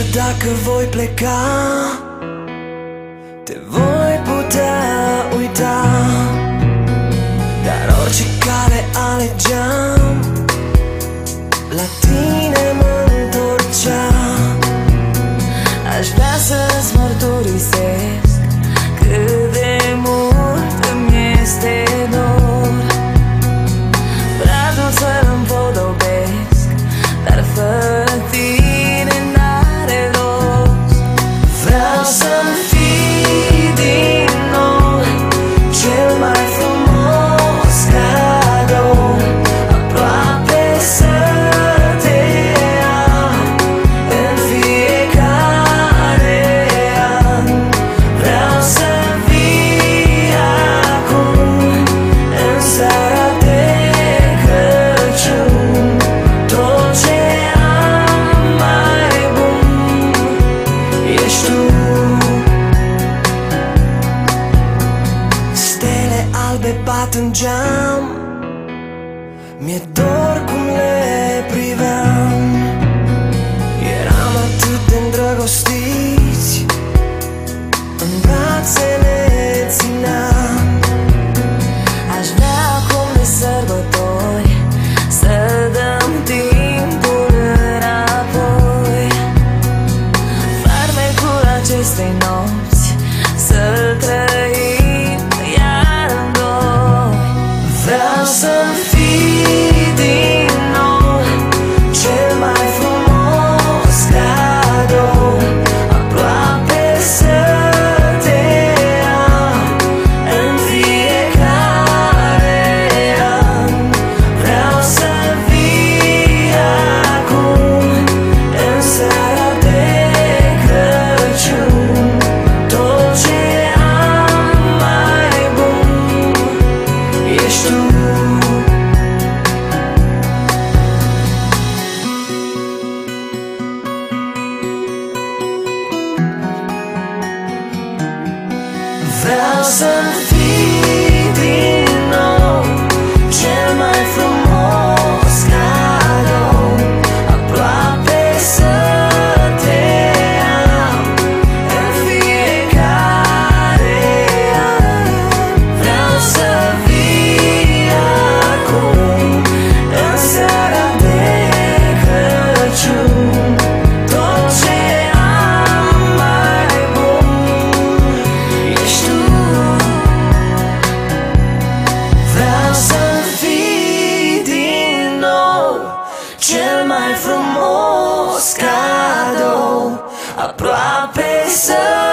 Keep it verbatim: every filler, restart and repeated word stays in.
dacă voi pleca, te voi putea uita, dar orice cale alegeam, la tine mă-ntorcea. Aș vrea să-ți mărturisesc cât de mult îmi este dor. Vreau tot să-mi podobesc, dar fără tine n-are rost. Vreau să-mi fii din nou cel mai frumos cadou, aproape să te am în fiecare an. Vreau să vii acum în seara de Crăciun. Tot ce am mai bun ești tu. Stele albe bat în geam, mi-e dor cum le priveam. Eram atât de îndrăgostiți, în brațe ne țineam. Aș vrea acum de sărbători să dăm timpul înapoi. Farmecul acestei nopți să-l trăim iar în doi. Vreau să-mi fii din nou cel mai frumos cadou, aproape să te am în fiecare an. Vreau să vii acum în seara de Crăciun. Tot ce am mai bun ești tu. Vreau să-mi fii din nou cel mai frumos cadou, aproape să te am în fiecare an. Vreau să vii acum în seara de Crăciun. Tot ce am mai bun ești tu. Vreau să-mi fii din nou cel mai frumos cadou, aproape să